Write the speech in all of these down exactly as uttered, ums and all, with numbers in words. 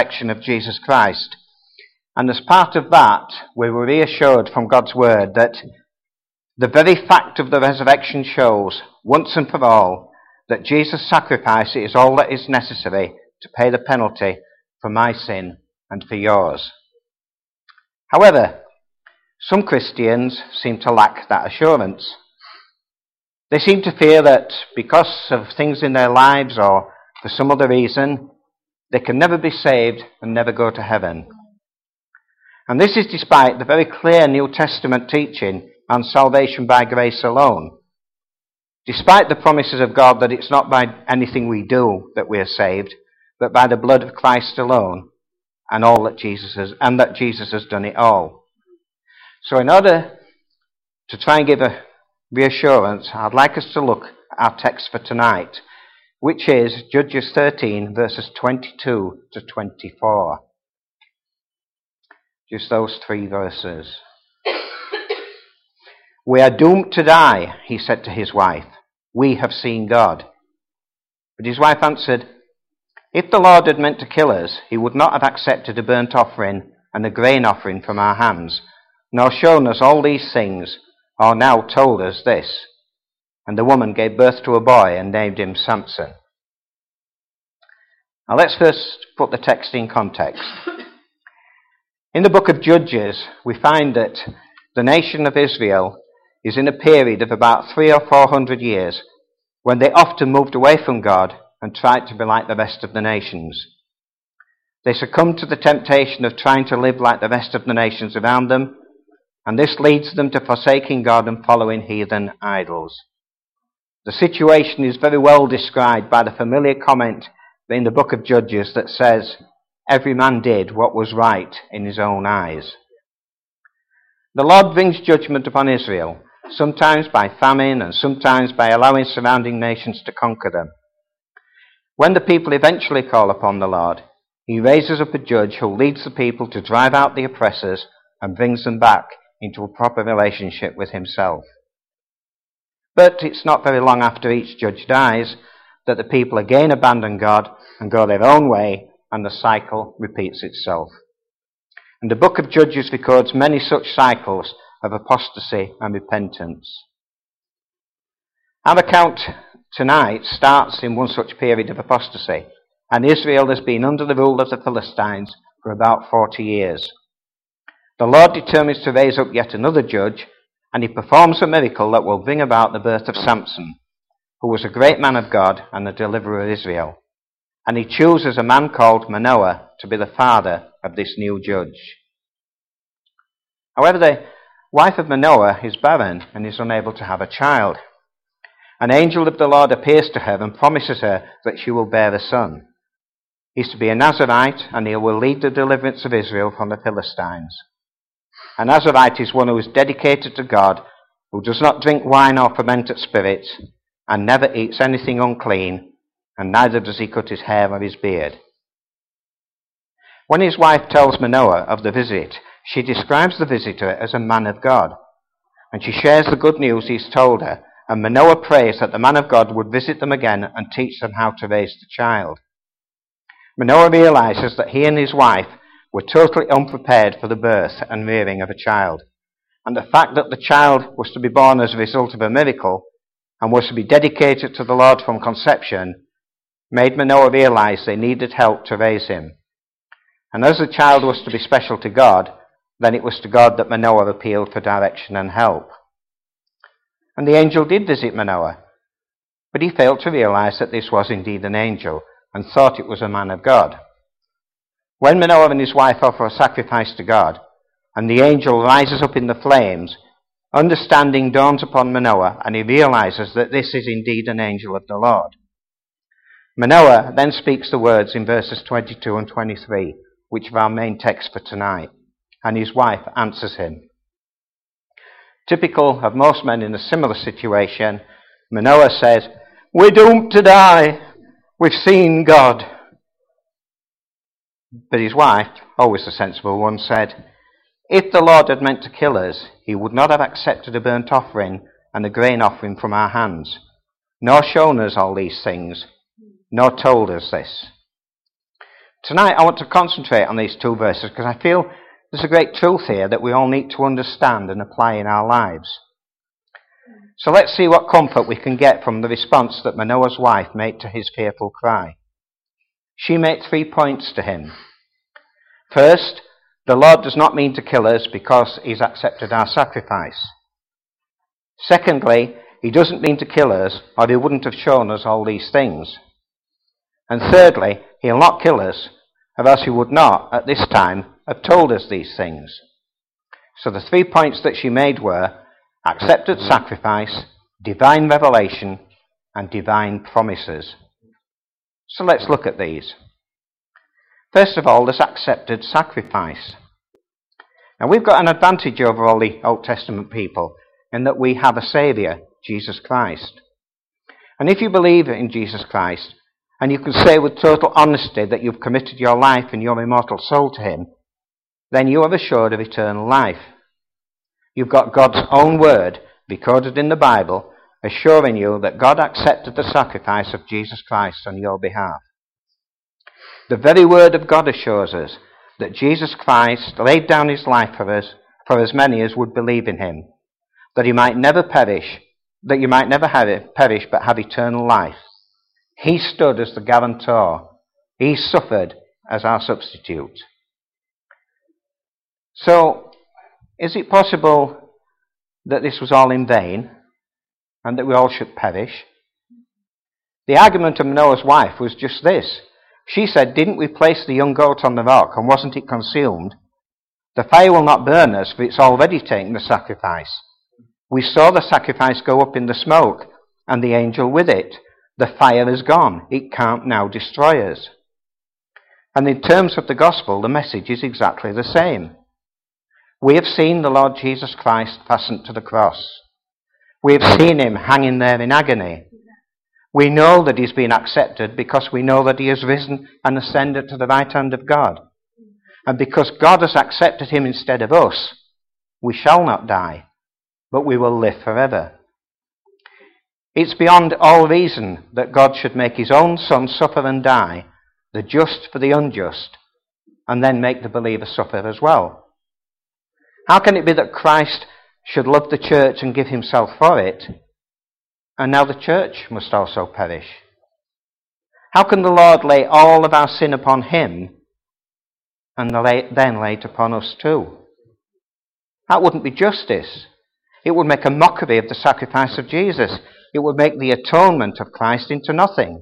resurrection of Jesus Christ. And as part of that, we were reassured from God's word that the very fact of the resurrection shows, once and for all, that Jesus' sacrifice is all that is necessary to pay the penalty for my sin and for yours. However, some Christians seem to lack that assurance. They seem to fear that because of things in their lives or for some other reason, they can never be saved and never go to heaven. And this is despite the very clear New Testament teaching on salvation by grace alone. Despite the promises of God that it's not by anything we do that we are saved, but by the blood of Christ alone, and all that Jesus has, and that Jesus has done it all. So in order to try and give a reassurance, I'd like us to look at our text for tonight, which is Judges thirteen, verses twenty-two to twenty-four. Just those three verses. "We are doomed to die," he said to his wife. "We have seen God." But his wife answered, "If the Lord had meant to kill us, he would not have accepted a burnt offering and a grain offering from our hands, nor shown us all these things, or now told us this." And the woman gave birth to a boy and named him Samson. Now let's first put the text in context. In the book of Judges, we find that the nation of Israel is in a period of about three or four hundred years when they often moved away from God and tried to be like the rest of the nations. They succumbed to the temptation of trying to live like the rest of the nations around them, and this leads them to forsaking God and following heathen idols. The situation is very well described by the familiar comment in the book of Judges that says, "Every man did what was right in his own eyes." The Lord brings judgment upon Israel, sometimes by famine and sometimes by allowing surrounding nations to conquer them. When the people eventually call upon the Lord, he raises up a judge who leads the people to drive out the oppressors and brings them back into a proper relationship with himself. But it's not very long after each judge dies that the people again abandon God and go their own way, and the cycle repeats itself. And the book of Judges records many such cycles of apostasy and repentance. Our account tonight starts in one such period of apostasy, and Israel has been under the rule of the Philistines for about forty years. The Lord determines to raise up yet another judge, and he performs a miracle that will bring about the birth of Samson, who was a great man of God and the deliverer of Israel. And he chooses a man called Manoah to be the father of this new judge. However, the wife of Manoah is barren and is unable to have a child. An angel of the Lord appears to her and promises her that she will bear a son. He's to be a Nazirite, and he will lead the deliverance of Israel from the Philistines. A Nazirite is one who is dedicated to God, who does not drink wine or fermented spirits, and never eats anything unclean, and neither does he cut his hair or his beard. When his wife tells Manoah of the visit, she describes the visitor as a man of God, and she shares the good news he's told her, and Manoah prays that the man of God would visit them again and teach them how to raise the child. Manoah realizes that he and his wife were totally unprepared for the birth and rearing of a child, and the fact that the child was to be born as a result of a miracle and was to be dedicated to the Lord from conception made Manoah realize they needed help to raise him. And as the child was to be special to God, then it was to God that Manoah appealed for direction and help. And the angel did visit Manoah, but he failed to realize that this was indeed an angel and thought it was a man of God. When Manoah and his wife offer a sacrifice to God, and the angel rises up in the flames, understanding dawns upon Manoah, and he realizes that this is indeed an angel of the Lord. Manoah then speaks the words in verses twenty-two and twenty-three, which are our main text for tonight, and his wife answers him. Typical of most men in a similar situation, Manoah says, "We're doomed to die. We've seen God." But his wife, always the sensible one, said, "If the Lord had meant to kill us, he would not have accepted a burnt offering and a grain offering from our hands, nor shown us all these things, nor told us this." Tonight I want to concentrate on these two verses because I feel there's a great truth here that we all need to understand and apply in our lives. So let's see what comfort we can get from the response that Manoah's wife made to his fearful cry. She made three points to him. First, the Lord does not mean to kill us because he's accepted our sacrifice. Secondly, he doesn't mean to kill us or he wouldn't have shown us all these things. And thirdly, he'll not kill us, or else he would not, at this time, have told us these things. So the three points that she made were accepted sacrifice, divine revelation, and divine promises. So let's look at these. First of all, this accepted sacrifice. Now we've got an advantage over all the Old Testament people in that we have a Saviour, Jesus Christ. And if you believe in Jesus Christ, and you can say with total honesty that you've committed your life and your immortal soul to him, then you are assured of eternal life. You've got God's own word, recorded in the Bible, assuring you that God accepted the sacrifice of Jesus Christ on your behalf. The very word of God assures us that Jesus Christ laid down his life for us, for as many as would believe in him, that he might never perish, that you might never have it, perish but have eternal life. He stood as the guarantor. He suffered as our substitute. So, is it possible that this was all in vain and that we all should perish? The argument of Manoah's wife was just this. She said, didn't we place the young goat on the rock and wasn't it consumed? The fire will not burn us, for it's already taken the sacrifice. We saw the sacrifice go up in the smoke and the angel with it. The fire is gone. It can't now destroy us. And in terms of the gospel, the message is exactly the same. We have seen the Lord Jesus Christ fastened to the cross. We have seen him hanging there in agony. We know that he's been accepted because we know that he has risen and ascended to the right hand of God. And because God has accepted him instead of us, we shall not die, but we will live forever. It's beyond all reason that God should make his own Son suffer and die, the just for the unjust, and then make the believer suffer as well. How can it be that Christ should love the church and give himself for it, and now the church must also perish? How can the Lord lay all of our sin upon him, and then lay it upon us too? That wouldn't be justice. It would make a mockery of the sacrifice of Jesus. It would make the atonement of Christ into nothing.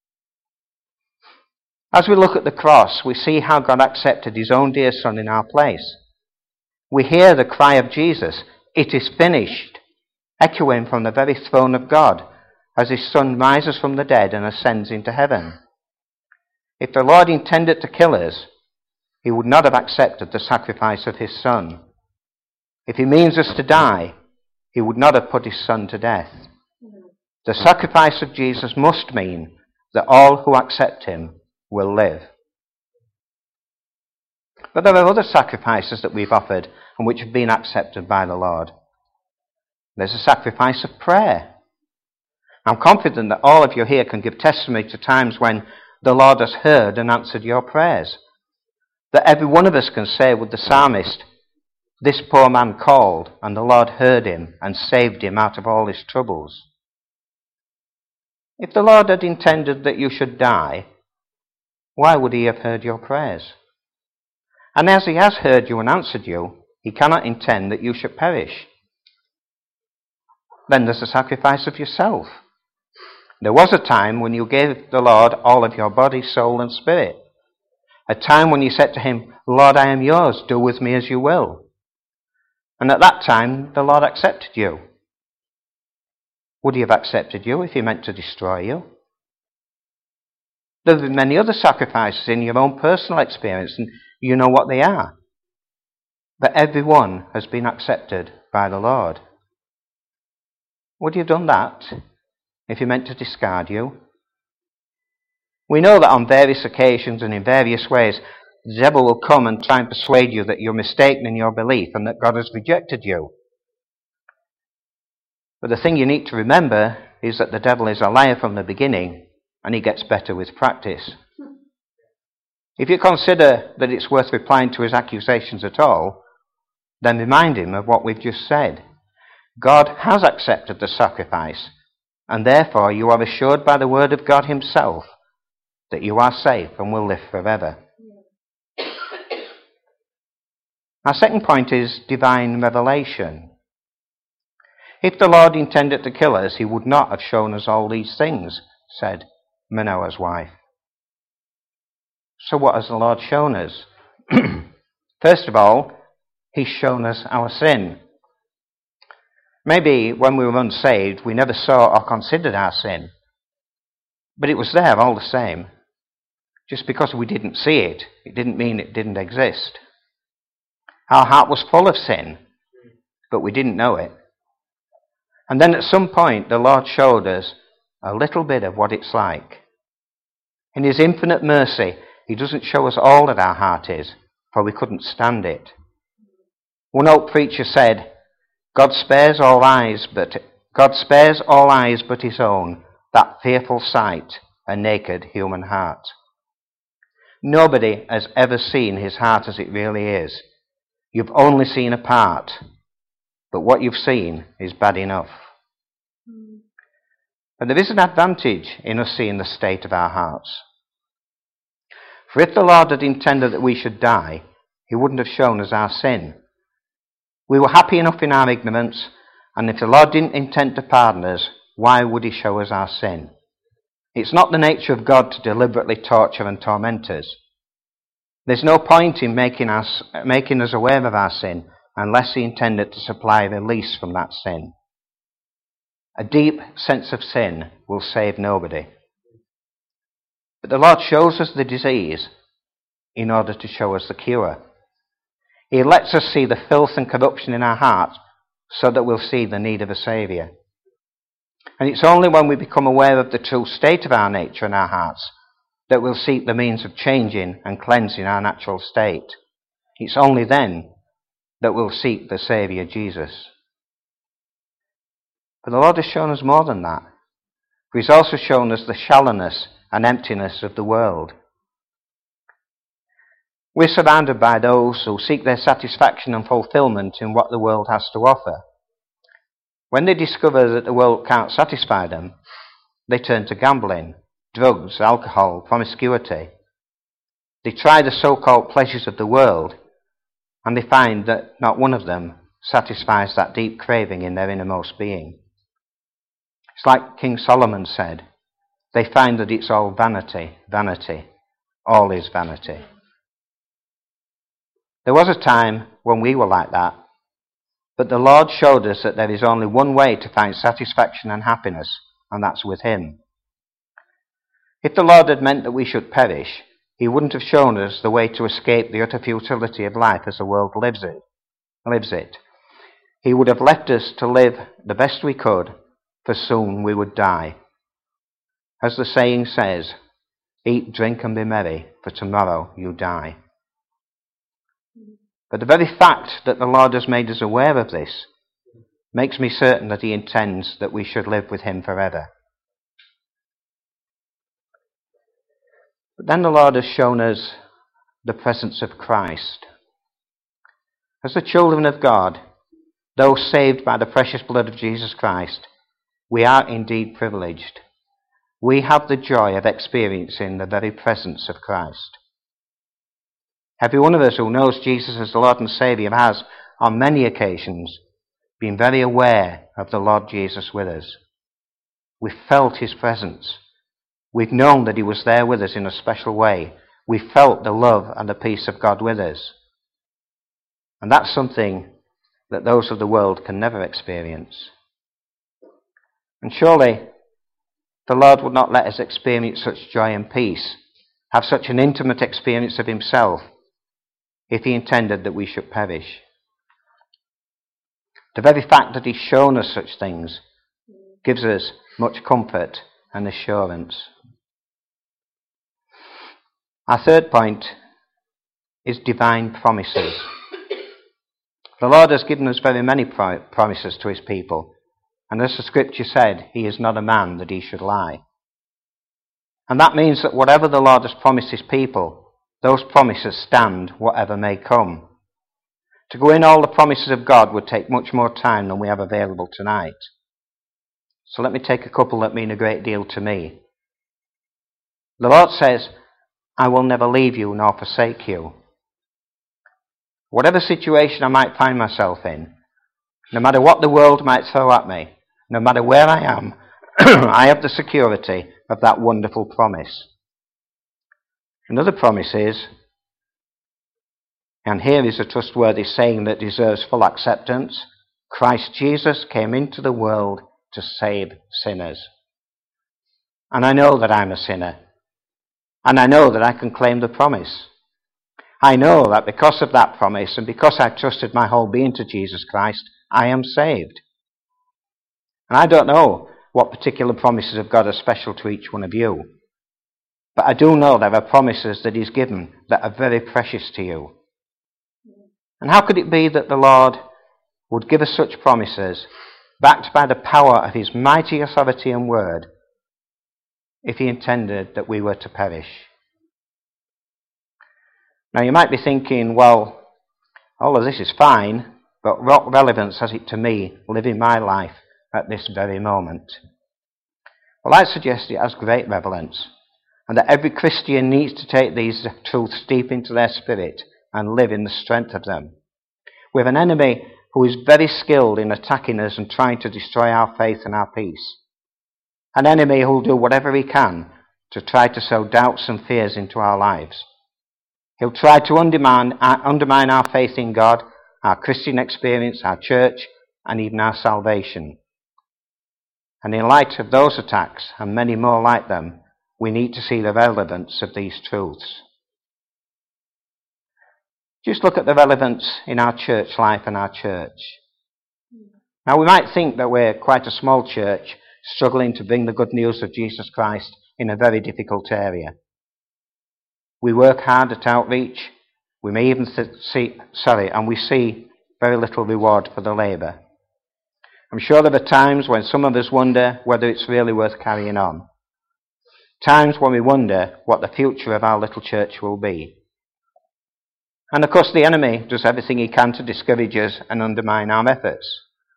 As we look at the cross, we see how God accepted his own dear Son in our place. We hear the cry of Jesus, "It is finished," echoing from the very throne of God as his Son rises from the dead and ascends into heaven. If the Lord intended to kill us, he would not have accepted the sacrifice of his Son. If he means us to die, he would not have put his Son to death. The sacrifice of Jesus must mean that all who accept him will live. But there are other sacrifices that we've offered and which have been accepted by the Lord. There's a sacrifice of prayer. I'm confident that all of you here can give testimony to times when the Lord has heard and answered your prayers. That every one of us can say with the psalmist, "This poor man called, and the Lord heard him and saved him out of all his troubles." If the Lord had intended that you should die, why would he have heard your prayers? And as he has heard you and answered you, he cannot intend that you should perish. Then there's the sacrifice of yourself. There was a time when you gave the Lord all of your body, soul, and spirit. A time when you said to him, "Lord, I am yours, do with me as you will." And at that time, the Lord accepted you. Would he have accepted you if he meant to destroy you? There have been many other sacrifices in your own personal experience, and you know what they are. But every one has been accepted by the Lord. Would he have done that if he meant to discard you? We know that on various occasions and in various ways, the devil will come and try and persuade you that you're mistaken in your belief and that God has rejected you. But the thing you need to remember is that the devil is a liar from the beginning, and he gets better with practice. If you consider that it's worth replying to his accusations at all, then remind him of what we've just said. God has accepted the sacrifice, and therefore you are assured by the word of God himself that you are safe and will live forever. Our second point is divine revelation. If the Lord intended to kill us, he would not have shown us all these things, said Manoah's wife. So what has the Lord shown us? First of all, he's shown us our sin. Maybe when we were unsaved, we never saw or considered our sin. But it was there all the same. Just because we didn't see it, it didn't mean it didn't exist. Our heart was full of sin, but we didn't know it. And then at some point, the Lord showed us a little bit of what it's like. In his infinite mercy, he doesn't show us all that our heart is, for we couldn't stand it. One old preacher said, God spares all eyes, but God spares all eyes but his own, that fearful sight, a naked human heart. Nobody has ever seen his heart as it really is. You've only seen a part, but what you've seen is bad enough. Mm. But there is an advantage in us seeing the state of our hearts. For if the Lord had intended that we should die, he wouldn't have shown us our sin. We were happy enough in our ignorance, and if the Lord didn't intend to pardon us, why would he show us our sin? It's not the nature of God to deliberately torture and torment us. There's no point in making us, making us aware of our sin unless he intended to supply release from that sin. A deep sense of sin will save nobody. But the Lord shows us the disease in order to show us the cure. He lets us see the filth and corruption in our hearts so that we'll see the need of a Saviour. And it's only when we become aware of the true state of our nature and our hearts that we'll seek the means of changing and cleansing our natural state. It's only then that we'll seek the Saviour Jesus. But the Lord has shown us more than that. For he's also shown us the shallowness and emptiness of the world. We're surrounded by those who seek their satisfaction and fulfillment in what the world has to offer. When they discover that the world can't satisfy them, they turn to gambling, drugs, alcohol, promiscuity. They try the so-called pleasures of the world, and they find that not one of them satisfies that deep craving in their innermost being. It's like King Solomon said, they find that it's all vanity, vanity, all is vanity. There was a time when we were like that, but the Lord showed us that there is only one way to find satisfaction and happiness, and that's with him. If the Lord had meant that we should perish, he wouldn't have shown us the way to escape the utter futility of life as the world lives it. Lives it. He would have left us to live the best we could, for soon we would die. As the saying says, eat, drink, and be merry, for tomorrow you die. But the very fact that the Lord has made us aware of this makes me certain that he intends that we should live with him forever. But then the Lord has shown us the presence of Christ. As the children of God, those saved by the precious blood of Jesus Christ, we are indeed privileged. We have the joy of experiencing the very presence of Christ. Every one of us who knows Jesus as the Lord and Saviour has, on many occasions, been very aware of the Lord Jesus with us. We've felt his presence. We've known that he was there with us in a special way. We've felt the love and the peace of God with us. And that's something that those of the world can never experience. And surely the Lord would not let us experience such joy and peace, have such an intimate experience of himself, if he intended that we should perish. The very fact that he's shown us such things gives us much comfort and assurance. Our third point is divine promises. The Lord has given us very many pro- promises to his people, and as the scripture said, he is not a man that he should lie. And that means that whatever the Lord has promised his people, those promises stand whatever may come. To go in all the promises of God would take much more time than we have available tonight. So let me take a couple that mean a great deal to me. The Lord says, I will never leave you nor forsake you. Whatever situation I might find myself in, no matter what the world might throw at me, no matter where I am, I have the security of that wonderful promise. Another promise is, and here is a trustworthy saying that deserves full acceptance, Christ Jesus came into the world to save sinners. And I know that I'm a sinner. And I know that I can claim the promise. I know that because of that promise and because I've trusted my whole being to Jesus Christ, I am saved. And I don't know what particular promises of God are special to each one of you. But I do know there are promises that He's given that are very precious to you. And how could it be that the Lord would give us such promises, backed by the power of His mighty authority and word, if He intended that we were to perish? Now you might be thinking, well, all of this is fine, but what relevance has it to me living my life at this very moment? Well, I suggest it has great relevance, and that every Christian needs to take these truths deep into their spirit and live in the strength of them. We have an enemy who is very skilled in attacking us and trying to destroy our faith and our peace. An enemy who will do whatever he can to try to sow doubts and fears into our lives. He'll try to undermine, uh, undermine our faith in God, our Christian experience, our church, and even our salvation. And in light of those attacks, and many more like them, we need to see the relevance of these truths. Just look at the relevance in our church life and our church. Now we might think that we're quite a small church, struggling to bring the good news of Jesus Christ in a very difficult area. We work hard at outreach. We may even see, sorry, and we see very little reward for the labour. I'm sure there are times when some of us wonder whether it's really worth carrying on. Times when we wonder what the future of our little church will be. And of course the enemy does everything he can to discourage us and undermine our efforts.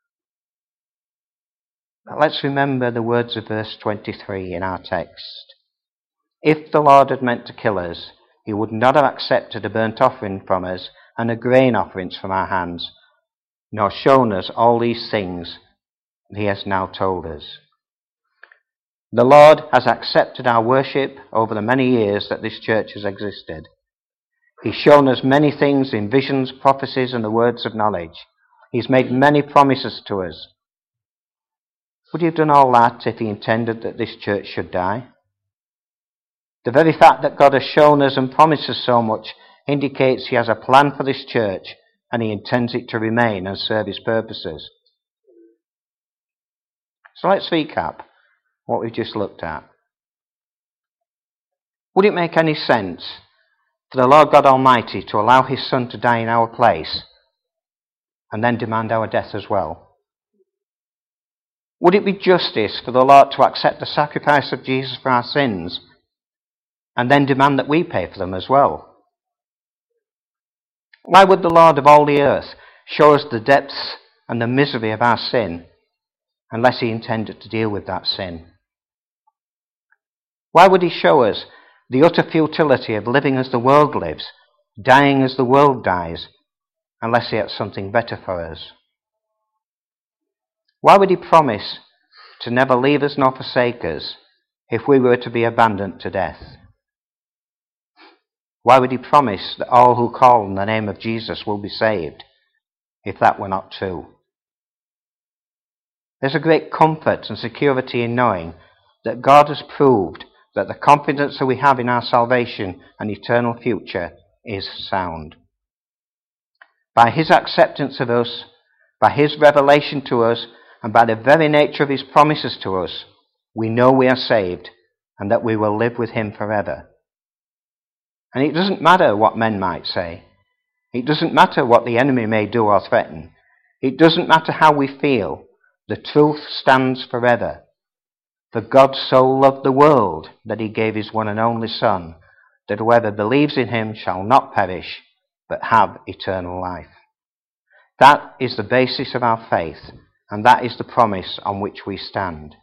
But let's remember the words of verse twenty-three in our text. If the Lord had meant to kill us, He would not have accepted a burnt offering from us and a grain offerings from our hands, nor shown us all these things He has now told us. The Lord has accepted our worship over the many years that this church has existed. He's shown us many things in visions, prophecies, and the words of knowledge. He's made many promises to us. Would He have done all that if He intended that this church should die? The very fact that God has shown us and promised us so much indicates He has a plan for this church and He intends it to remain and serve His purposes. So let's recap what we've just looked at. Would it make any sense for the Lord God Almighty to allow His Son to die in our place and then demand our death as well? Would it be justice for the Lord to accept the sacrifice of Jesus for our sins and then demand that we pay for them as well? Why would the Lord of all the earth show us the depths and the misery of our sin unless He intended to deal with that sin? Why would He show us the utter futility of living as the world lives, dying as the world dies, unless He had something better for us? Why would He promise to never leave us nor forsake us if we were to be abandoned to death? Why would He promise that all who call on the name of Jesus will be saved, if that were not true? There's a great comfort and security in knowing that God has proved that the confidence that we have in our salvation and eternal future is sound. By His acceptance of us, by His revelation to us, and by the very nature of His promises to us, we know we are saved and that we will live with Him forever. And it doesn't matter what men might say. It doesn't matter what the enemy may do or threaten. It doesn't matter how we feel. The truth stands forever. For God so loved the world that He gave His one and only Son, that whoever believes in him shall not perish, but have eternal life. That is the basis of our faith, and that is the promise on which we stand.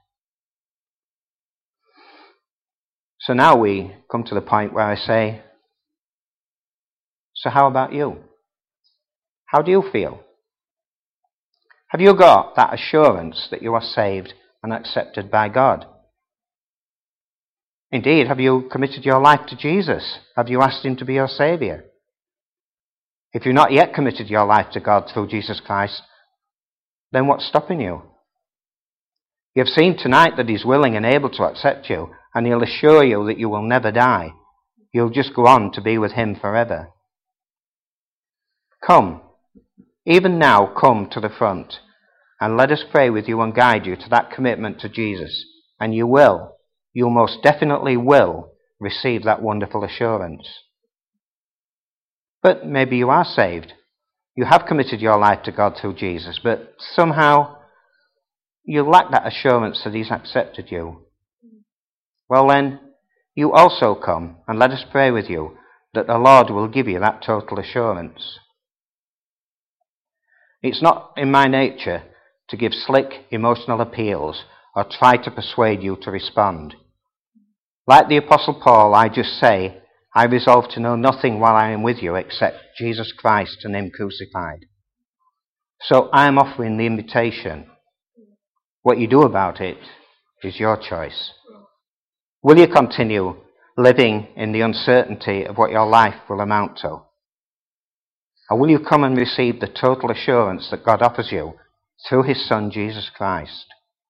So now we come to the point where I say, so how about you? How do you feel? Have you got that assurance that you are saved and accepted by God? Indeed, have you committed your life to Jesus? Have you asked him to be your Saviour? If you've not yet committed your life to God through Jesus Christ, then what's stopping you? You have seen tonight that he's willing and able to accept you, and he'll assure you that you will never die. You'll just go on to be with him forever. Come, even now come to the front, and let us pray with you and guide you to that commitment to Jesus, and you will, you most definitely will, receive that wonderful assurance. But maybe you are saved. You have committed your life to God through Jesus, but somehow you lack that assurance that he's accepted you. Well then, you also come and let us pray with you that the Lord will give you that total assurance. It's not in my nature to give slick emotional appeals or try to persuade you to respond. Like the Apostle Paul, I just say, I resolve to know nothing while I am with you except Jesus Christ and him crucified. So I am offering the invitation. What you do about it is your choice. Will you continue living in the uncertainty of what your life will amount to? Or will you come and receive the total assurance that God offers you through his Son, Jesus Christ?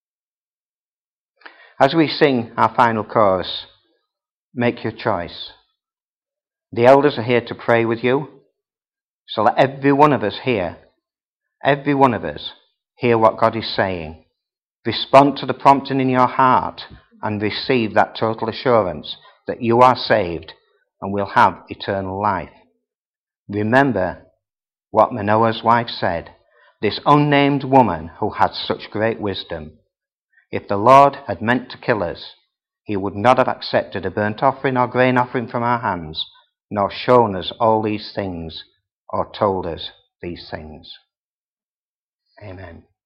As we sing our final chorus, make your choice. The elders are here to pray with you, so let every one of us hear, every one of us hear what God is saying. Respond to the prompting in your heart and receive that total assurance that you are saved and will have eternal life. Remember what Manoah's wife said, this unnamed woman who had such great wisdom. If the Lord had meant to kill us, he would not have accepted a burnt offering or grain offering from our hands, nor shown us all these things, or told us these things. Amen.